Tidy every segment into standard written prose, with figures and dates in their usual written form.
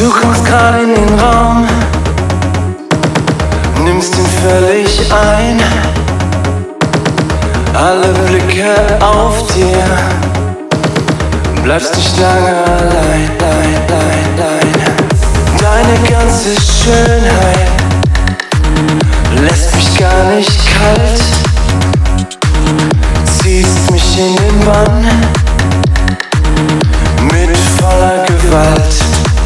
Du kommst gerade in den Raum, nimmst ihn völlig ein. Alle Blicke auf dir, bleibst nicht lange allein. Deine ganze Schönheit lässt mich gar nicht kalt, ziehst mich in den Bann mit voller Gewalt.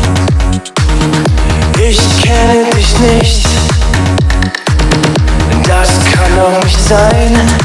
Ich kenne dich nicht, das kann doch nicht sein.